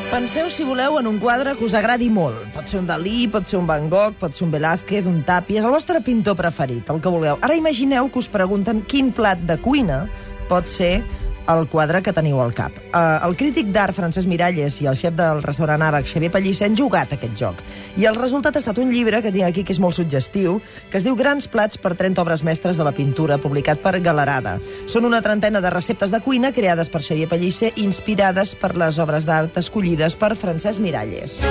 Penseu, si voleu, en un quadre que us agradi molt. Pot ser un Dalí, pot ser un Van Gogh, pot ser un Velázquez, un Tàpies, el vostre pintor preferit, el que vulgueu. Ara imagineu que us pregunten quin plat de cuina pot ser el quadre que teniu al cap. El crític d'art Francesc Miralles i el xef del restaurant Àbac, Xavier Pellicer, han jugat a aquest joc. I el resultat ha estat un llibre que tinc aquí, que és molt suggestiu, que es diu Grans plats per 30 obres mestres de la pintura, publicat per Galerada. Són una trentena de receptes de cuina creades per Xavier Pellicer, inspirades per les obres d'art escollides per Francesc Miralles.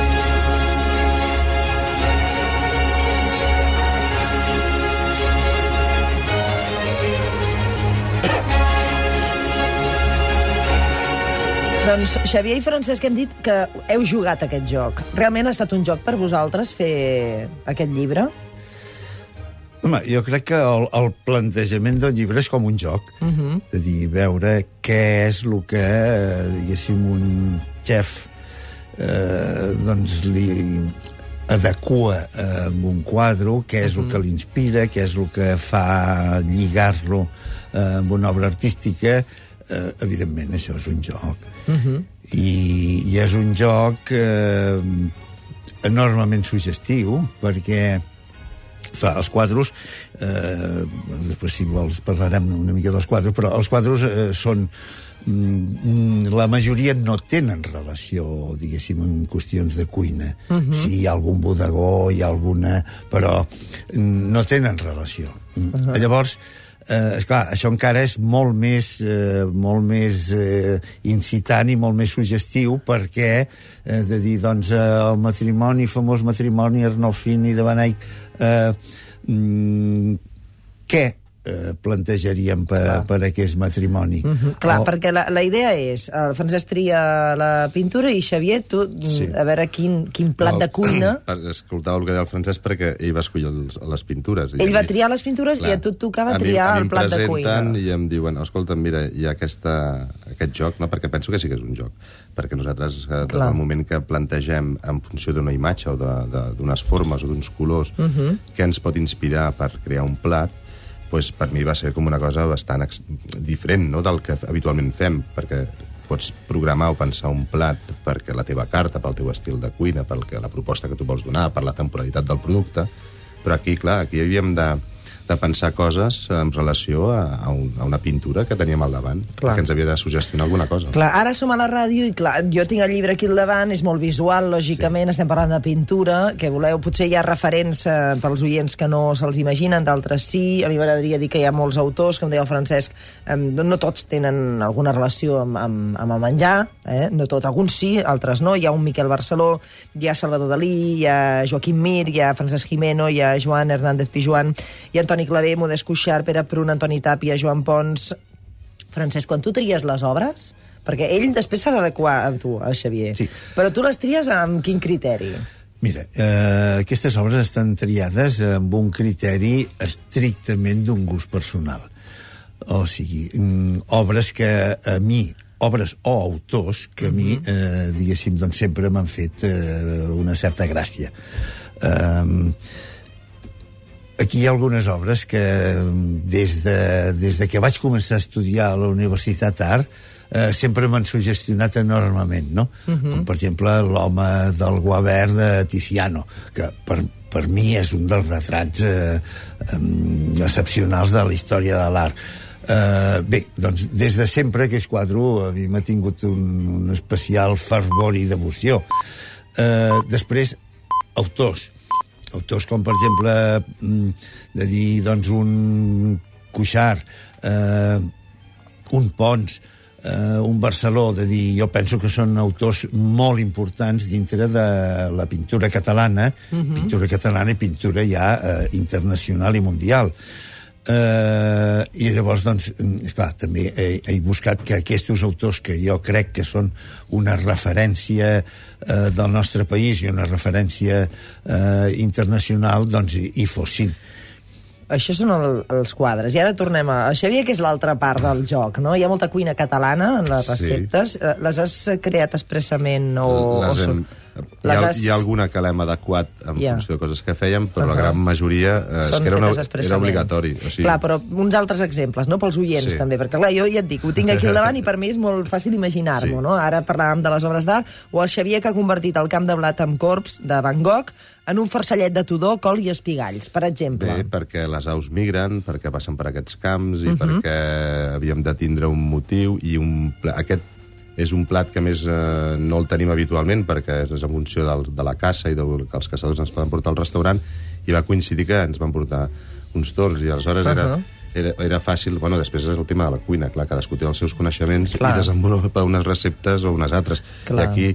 Doncs Xavier i Francesc, hem dit que heu jugat a aquest joc. Realment ha estat un joc per vosaltres fer aquest llibre? Home, jo crec que el plantejament del llibre és com un joc. De dir, veure què és el que, diguéssim, un xef doncs li adequa amb un quadre, què és el que l'inspira, què és el que fa lligar-lo amb una obra artística. Evidentment, això és un joc. I és un joc enormement suggestiu, perquè els quadres, després si vols parlarem una mica dels quadres, però els quadres són... la majoria no tenen relació, diguéssim, en qüestions de cuina. Si hi ha algun bodegó, hi ha alguna... però no tenen relació. Llavors, esclar, això encara és molt més incitant i molt més suggestiu, perquè de dir, doncs, el matrimoni, famós matrimoni Arnolfini de Beneit, què plantejaríem per aquest matrimoni? Clar, perquè la idea és, el Francesc tria la pintura i Xavier, tu, a veure quin plat de cuina... Escoltava el que deia el Francesc perquè ell va escollir les pintures. Ell va triar les pintures i a tu et tocava triar el plat de cuina. A mi em presenten i em diuen, escolta, mira, hi ha aquest joc, no? Perquè penso que sí que és un joc, perquè nosaltres, des del moment que plantegem en funció d'una imatge o d'unes formes o d'uns colors que ens pot inspirar per crear un plat, pues, per mi va ser com una cosa bastant diferent, no?, del que habitualment fem, perquè pots programar o pensar un plat perquè la teva carta, pel teu estil de cuina, per la proposta que tu vols donar, per la temporalitat del producte, però aquí, clar, aquí havíem de pensar coses en relació a una pintura que teníem al davant, que ens havia de suggestionar alguna cosa. Clar, ara som a la ràdio i, clar, jo tinc el llibre aquí al davant, és molt visual, lògicament, estem parlant de pintura, que voleu, potser hi ha referents pels oients que no se'ls imaginen, d'altres sí. A mi m'agradaria dir que hi ha molts autors, com deia el Francesc, no tots tenen alguna relació amb el menjar, no tots, alguns sí, altres no. Hi ha un Miquel Barceló, hi ha Salvador Dalí, hi ha Joaquim Mir, hi ha Francesc Gimeno, hi ha Joan Hernández Pijuan, hi ha Antoni Clavé, Modest Cuixart, Pere Prun, Antoni Tàpia, Joan Pons... Francesc, quan tu tries les obres, perquè ell després s'ha d'adequar a tu, a Xavier, però tu les tries amb quin criteri? Mira, aquestes obres estan triades amb un criteri estrictament d'un gust personal. O sigui, obres que a mi, obres o autors que a mi, diguéssim, doncs sempre m'han fet una certa gràcia. Aquí hi ha algunes obres que des de que vaig començar a estudiar a la Universitat Art sempre m'han suggestionat enormement, no? Com, per exemple, l'home del Guavert de Tiziano, que per mi és un dels retrats excepcionals de la història de l'art. Bé, doncs, des de sempre aquest quadre a mi m'ha tingut un especial fervor i devoció. Després, autors com, per exemple, de dir, doncs, un Cuixart, un Pons, un Barceló, de dir, jo penso que són autors molt importants dintre de la pintura catalana, i pintura ja internacional i mundial. I llavors, doncs, esclar, també he buscat que aquests autors que jo crec que són una referència del nostre país i una referència internacional, doncs hi fossin. Això són els quadres. I ara tornem a Xavier, que és l'altra part del joc, no? Hi ha molta cuina catalana en les receptes. Les has creat expressament o... Hi ha alguna que l'hem adequat en funció de coses que fèiem, però la gran majoria és que era obligatori. O sigui... Clar, però uns altres exemples, no? Pels oients, també, perquè clar, jo ja et dic, ho tinc aquí al davant i per mi és molt fàcil imaginar-m'ho, no? Ara parlàvem de les obres d'art, o el Xavier que ha convertit el camp de blat amb corbs de Van Gogh en un farcellet de tudor, col i espigalls, per exemple. Bé, perquè les aus migren, perquè passen per aquests camps i perquè havíem de tindre un motiu i aquest és un plat que més no el tenim habitualment perquè és en funció de la caça i que els caçadors ens poden portar al restaurant i va coincidir que ens van portar uns tords i aleshores era fàcil, bueno, després és el tema de la cuina, clar, cadascú té els seus coneixements i desenvolupa unes receptes o unes altres. I aquí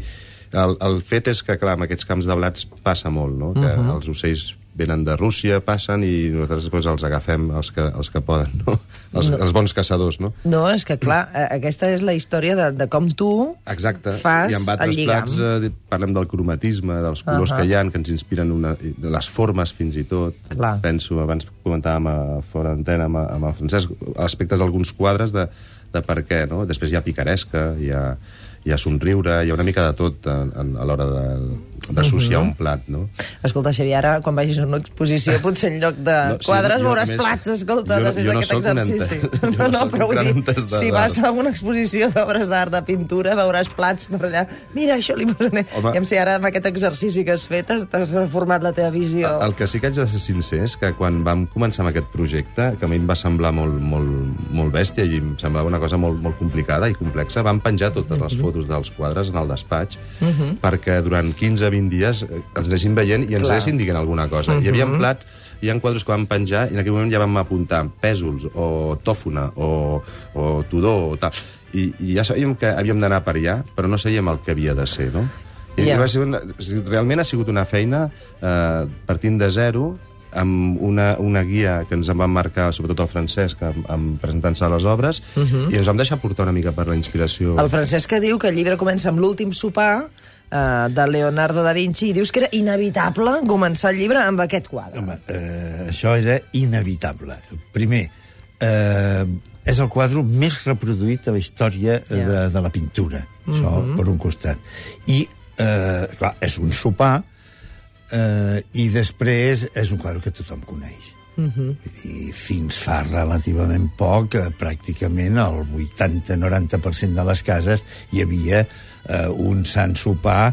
el fet és que, clar, amb aquests camps de blats passa molt, no? Que els ocells venen de Rússia, passen, i nosaltres després els agafem els que poden, no? Els bons caçadors, no? No, és que, clar, aquesta és la història de com tu fas el lligam. I amb altres plats parlem del cromatisme, dels colors que hi ha, que ens inspiren les formes, fins i tot. Clar. Penso, abans comentàvem fora d'antena amb el Francesc, aspectes d'alguns quadres de per què, no? Després hi ha picaresca, hi ha somriure, hi ha una mica de tot a l'hora d'associar un plat, no? Escolta, Xavier, ara, quan vagis a una exposició, potser en lloc de quadres veuràs plats, escolta, després d'aquest exercici. No, però vull dir, si vas a una exposició d'obres d'art, de pintura, veuràs plats per allà. Mira, això li posaré... I em sé, ara amb aquest exercici que has fet, t'has format la teva visió. El que sí que haig de ser sincer és que quan vam començar amb aquest projecte, que a mi em va semblar molt bèstia i em semblava una cosa molt complicada i complexa, vam penjar totes les fotos dels quadres en el despatx perquè durant 15-20 dies els anéssim veient i ens anessin dient alguna cosa. Hi havia plats, hi ha quadres que vam penjar i en aquell moment ja vam apuntar pèsols o tòfona o tudor o tal. I ja sabíem que havíem d'anar per allà, però no sabíem el que havia de ser, no? I realment ha sigut una feina partint de zero, amb una guia que ens en van marcar, sobretot el Francesc, presentant-se a les obres, i ens vam deixar portar una mica per la inspiració. El Francesc que diu que el llibre comença amb l'últim sopar de Leonardo da Vinci, i dius que era inevitable començar el llibre amb aquest quadre. Home, això era inevitable. Primer, és el quadre més reproduït a la història de la pintura. Això, per un costat. I, clar, és un sopar, i després és un quadre que tothom coneix. I fins fa relativament poc, pràcticament el 80-90% de les cases hi havia un sant sopar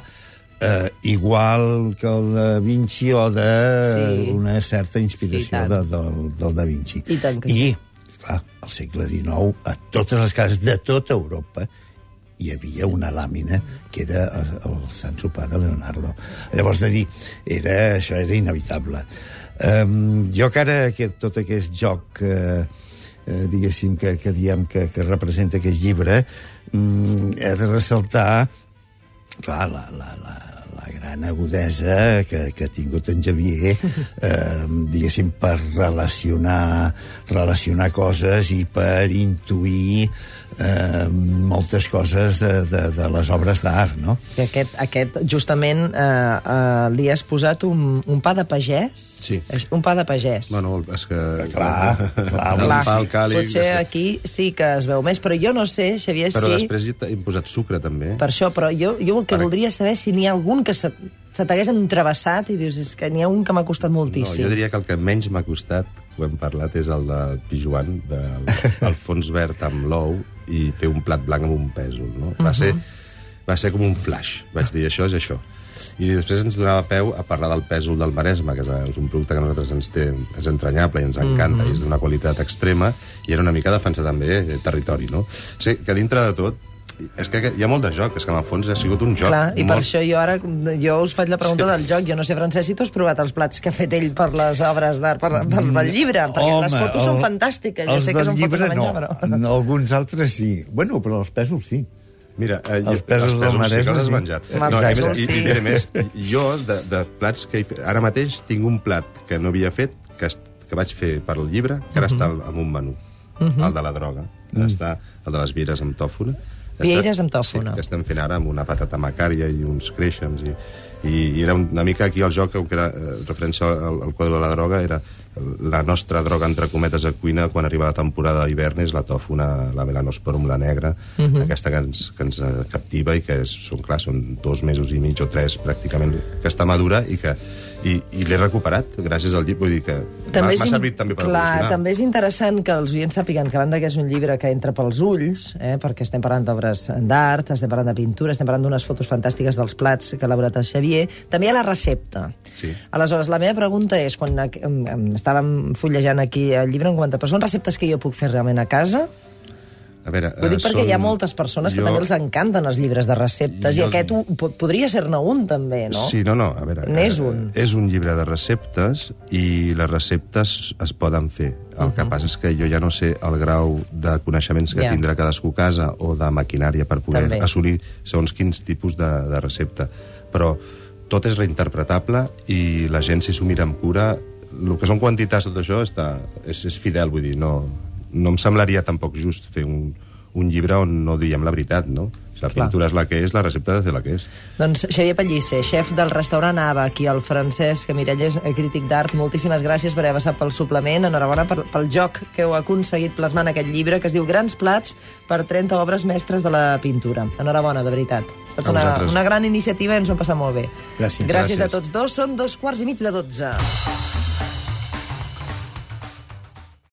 igual que el de Vinci o d'una certa inspiració del da Vinci. I, clar, al segle XIX, a totes les cases de tota Europa hi havia una làmina que era el Sant Sopar de Leonardo. Llavors, de dir, això era inevitable. Jo que ara tot aquest joc, diguéssim, que diem que representa aquest llibre, he de ressaltar, clar, la gran agudesa que ha tingut en Xavier, diguéssim, per relacionar coses i per intuir moltes coses de les obres d'art, no? Aquest justament, li has posat un pa de pagès? Sí. Un pa de pagès. Bueno, és que... Clar. Potser aquí sí que es veu més, però jo no sé, Xavier, si... Però després hi hem posat sucre, també. Per això, però jo el que voldria saber si n'hi ha algun que se t'hagués entrevessat i dius, és que n'hi ha un que m'ha costat moltíssim. No, jo diria que el que menys m'ha costat, ho hem parlat, és el de Pijuan, del fons verd amb l'ou, i fer un plat blanc amb un pèsol, no? Va ser com un flash. Vaig dir, això és això. I després ens donava peu a parlar del pèsol del Maresme, que és un producte que a nosaltres és entranyable i ens encanta, i és d'una qualitat extrema, i era una mica defensar també territori, no? O sigui, que dintre de tot, és que hi ha molt de joc, és que en el fons ha sigut un joc. Clar, i per això jo us faig la pregunta del joc. Jo no sé, Francesc, si tu has provat els plats que ha fet ell per les obres d'art, pel llibre, perquè les fotos són fantàstiques. Ja sé que són fotos de menjar, però... Alguns altres sí. Bueno, però els pèsols sí. Mira, els pèsols del Maresme sí que els has menjat. I diré més, jo, de plats que ara mateix tinc un plat que no havia fet, que vaig fer per al llibre, que ara està en un menú. El de la droga. Està el de les vieres amb tòfona. Vieres amb tòfona. Sí, que estem fent ara amb una patata macària i uns créixems. I era una mica aquí el joc, que era referència al quadre de la droga, era la nostra droga, entre cometes, a cuina, quan arriba la temporada d'hivern, és la tòfona, la melanosporum, la negra, aquesta que ens captiva i que són 2 mesos i mig o 3, pràcticament, que està madura i l'he recuperat gràcies al llibre, vull dir que m'ha servit també per evolucionar. També és interessant que els oients sàpiguen que a banda que és un llibre que entra pels ulls, perquè estem parlant d'obres d'art, estem parlant de pintura, estem parlant d'unes fotos fantàstiques dels plats que ha elaborat el Xavier, també hi ha la recepta. Sí. Aleshores, la meva pregunta és, quan estàvem fullejant aquí el llibre, em comenta, però són receptes que jo puc fer realment a casa? A veure, ho dic perquè hi ha moltes persones que també els encanten els llibres de receptes, i aquest podria ser-ne un, també, no? Sí, no, a veure... N'és un. És un llibre de receptes i les receptes es poden fer. El que passa és que jo ja no sé el grau de coneixements que tindrà cadascú a casa o de maquinària per poder assolir segons quins tipus de recepta. Però tot és reinterpretable i la gent, si s'ho mira amb cura, el que són quantitats, tot això, és fidel, vull dir, no em semblaria tampoc just fer un llibre on no diem la veritat, no? La pintura és la que és, la recepta és la que és. Doncs Xavier Pellicer, xef del restaurant Ava, aquí al Francesc Miralles, crític d'art, moltíssimes gràcies per haver passat pel suplement, enhorabona pel joc que heu aconseguit plasmant aquest llibre, que es diu Grans plats per 30 obres mestres de la pintura. Enhorabona, de veritat. Ha estat una gran iniciativa i ens ho hem passat molt bé. Gràcies. Gràcies a tots dos. Són 2:15 de 12.